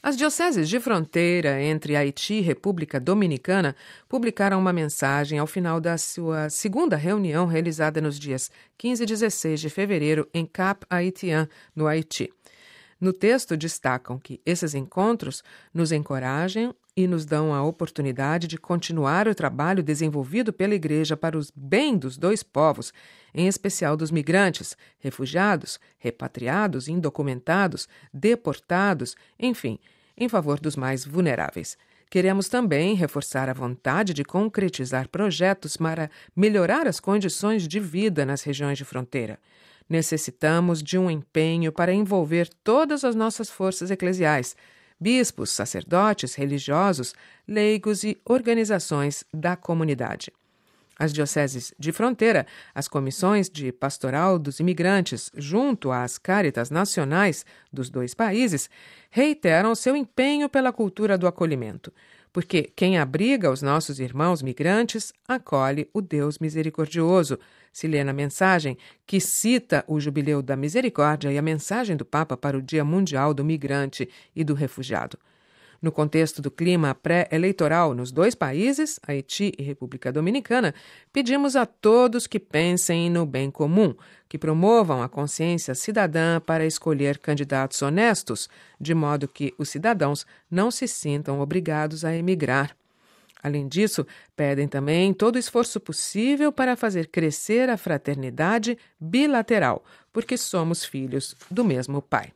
As dioceses de fronteira entre Haiti e República Dominicana publicaram uma mensagem ao final da sua segunda reunião realizada nos dias 15 e 16 de fevereiro em Cap-Haïtien, no Haiti. No texto, destacam que esses encontros nos encorajam e nos dão a oportunidade de continuar o trabalho desenvolvido pela Igreja para o bem dos dois povos, em especial dos migrantes, refugiados, repatriados, indocumentados, deportados, enfim, em favor dos mais vulneráveis. Queremos também reforçar a vontade de concretizar projetos para melhorar as condições de vida nas regiões de fronteira. Necessitamos de um empenho para envolver todas as nossas forças eclesiais, bispos, sacerdotes, religiosos, leigos e organizações da comunidade. As dioceses de fronteira, as comissões de pastoral dos imigrantes, junto às Cáritas nacionais dos dois países, reiteram seu empenho pela cultura do acolhimento, porque quem abriga os nossos irmãos migrantes acolhe o Deus misericordioso, se lê na mensagem que cita o Jubileu da Misericórdia e a mensagem do Papa para o Dia Mundial do Migrante e do Refugiado. No contexto do clima pré-eleitoral nos dois países, Haiti e República Dominicana, pedimos a todos que pensem no bem comum, que promovam a consciência cidadã para escolher candidatos honestos, de modo que os cidadãos não se sintam obrigados a emigrar. Além disso, pedem também todo o esforço possível para fazer crescer a fraternidade bilateral, porque somos filhos do mesmo Pai.